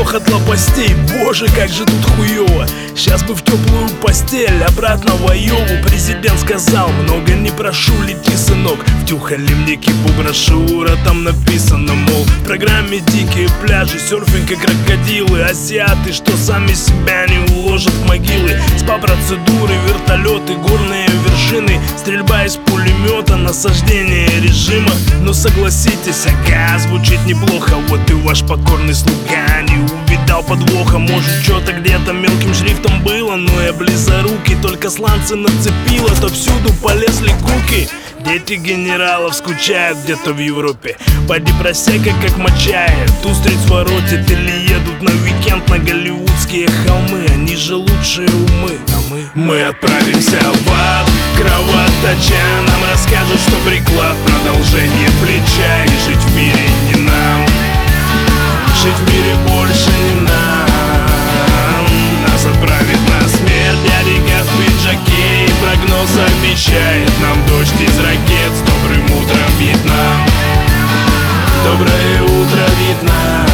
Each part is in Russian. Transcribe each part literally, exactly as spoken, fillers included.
сдох от лопастей. Боже, как же тут хуёво. Сейчас бы в теплую постель, обратно в Айову. Президент сказал: много не прошу, лети, сынок. Втюхали мне кипу брошюра, там написано, мол, в программе дикие пляжи, серфинг и крокодилы. Азиаты, что сами себя не уложат в могилы. СПА-процедуры, вертолеты, горные вершины, стрельба из пулемета, насаждение режима. Но согласитесь, ага, звучит неплохо. Вот и ваш покорный слуга не увидал подвоха. Может, что-то где-то мелким шрифтом было, но я близорукий, только сланцы нацепило, то всюду полезли куки. Дети генералов скучают где-то в Европе. Поди просека, как мочает, устриц воротит или едут на уикенд на голливудские холмы. Они же лучшие умы, а мы Мы отправимся в ад, кровоточа. Нам расскажут, что приклад, продолжение плеча. И жить в мире не нам, жить в мире больше не нам. Нас отправит на смерть дяденька в пиджаке, и прогноз обещает нам дождь из ракет. С добрым утром, Вьетнам, доброе утро, Вьетнам.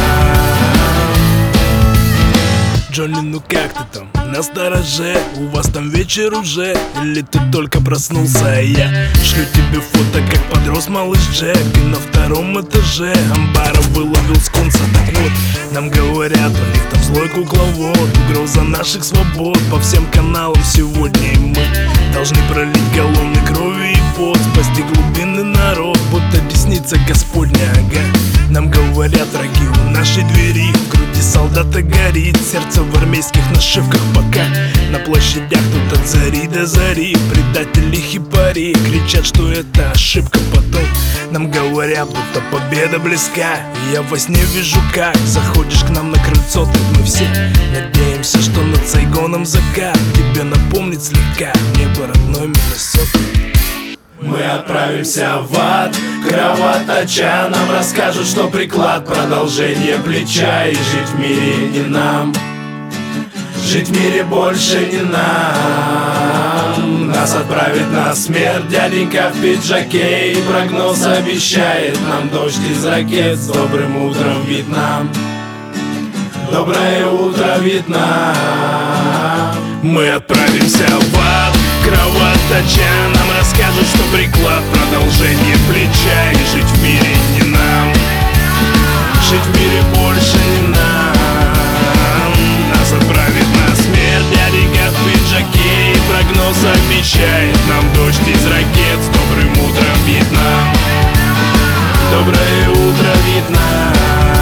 Джонни, ну как ты там? На стороже, у вас там вечер уже? Или ты только проснулся, а я шлю тебе фото, как подрос малыш Джек. И на втором этаже амбара выловил скунса. Так вот, нам говорят, у них там злой кукловод, угроза наших свобод по всем каналам сегодня. И мы должны пролить галлоны крови и пот, спасти глубинный народ, будто десница Господня, ага. Нам говорят, враги у нашей двери, в груди солдата горит, сердце в армейских нашивках. Пока на площадях тут от зари до зари предатели хипари кричат, что это ошибка. Потом нам говорят, будто победа близка. И я во сне вижу, как заходишь к нам на крыльцо. Так мы все надеемся, что над Сайгоном закат тебе напомнит слегка небо родной Миннесоты. Мы отправимся в ад, кровоточа. Нам расскажут, что приклад, продолжение плеча. И жить в мире не нам, жить в мире больше не нам. Нас отправит на смерть дяденька в пиджаке, и прогноз обещает нам дождь из ракет. С добрым утром, Вьетнам, доброе утро, Вьетнам. Мы отправимся в ад, кровоточа. Нам расскажут, что приклад, продолжение плеча. И жить в мире не нам, жить в мире больше не нам. Нас отправит на смерть дяденька в пиджаке, и прогноз обещает нам дождь из ракет. С добрым утром, Вьетнам, доброе утро, Вьетнам.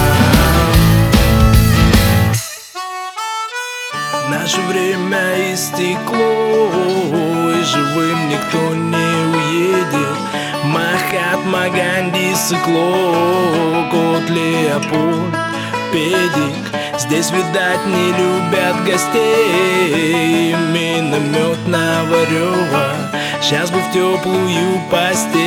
Наше время истекло, и живым никто не уедет. Махатма Ганди, Сыкло, кот Леопольд, педик. Здесь, видать, не любят гостей. Миномет на Варева, сейчас бы в теплую постель.